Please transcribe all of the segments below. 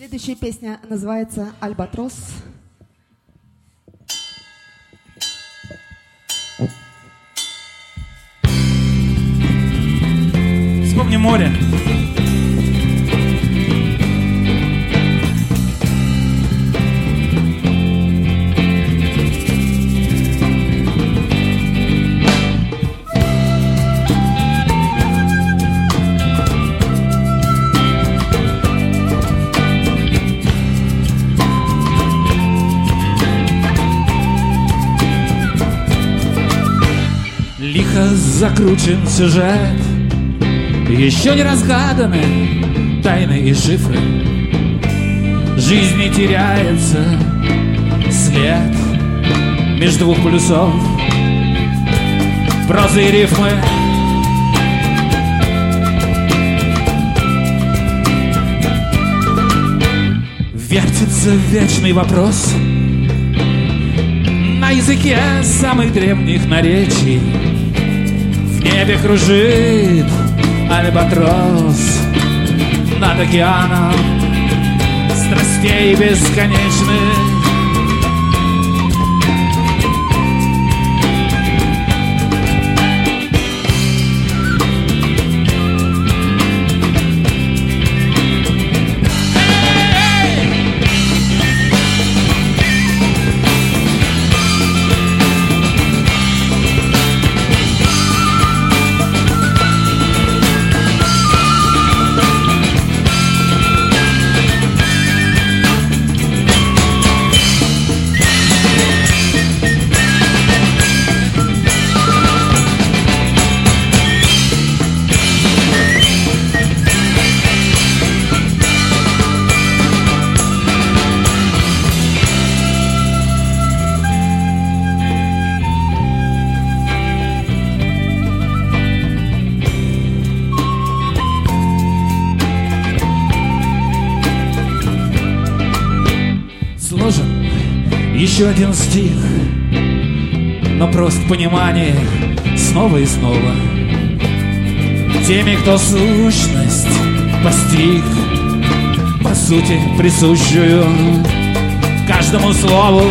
Следующая песня называется «Альбатрос». Вспомни море. Лихо закручен сюжет, еще не разгаданы тайны и шифры. Жизни теряется след между двух полюсов. Прозы и рифмы вертится вечный вопрос на языке самых древних наречий. В небе кружит альбатрос над океаном страстей бесконечных. Еще один стих, но просто понимание снова и снова. Теми, кто сущность постиг, по сути присущую каждому слову.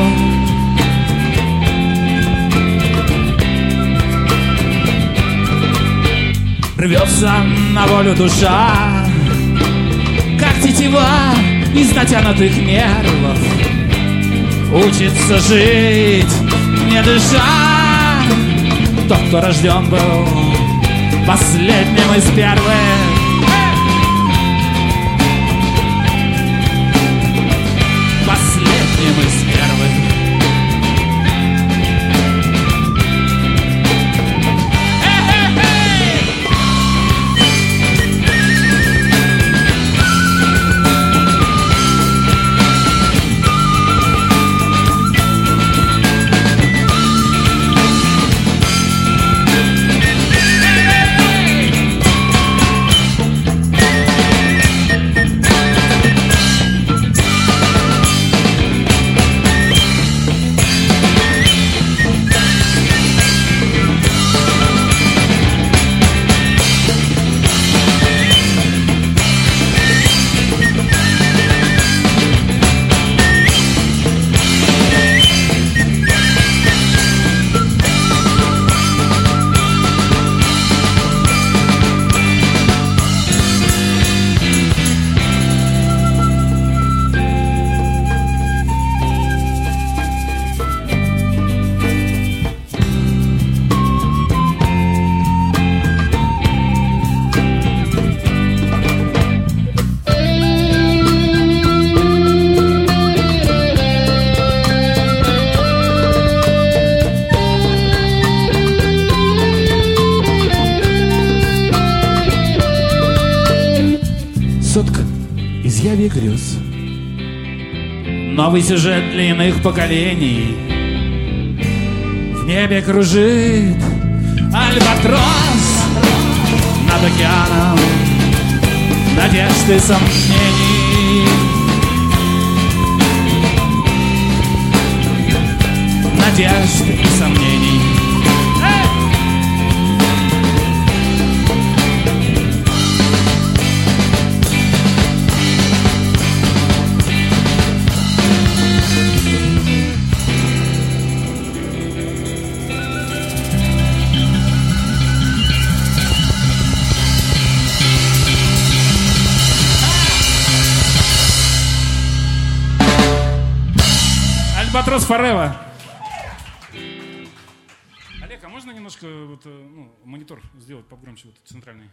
Рвется на волю душа, как тетива из натянутых нервов. Учится жить, не дыша, тот, кто рожден был последним из первых. Последним из первых. Грез. Новый сюжет для иных поколений. В небе кружит альбатрос над океаном надежд и сомнений. Надежд и сомнений. Альбатрос Forever. Олег, а можно немножко вот, монитор сделать погромче, вот центральный?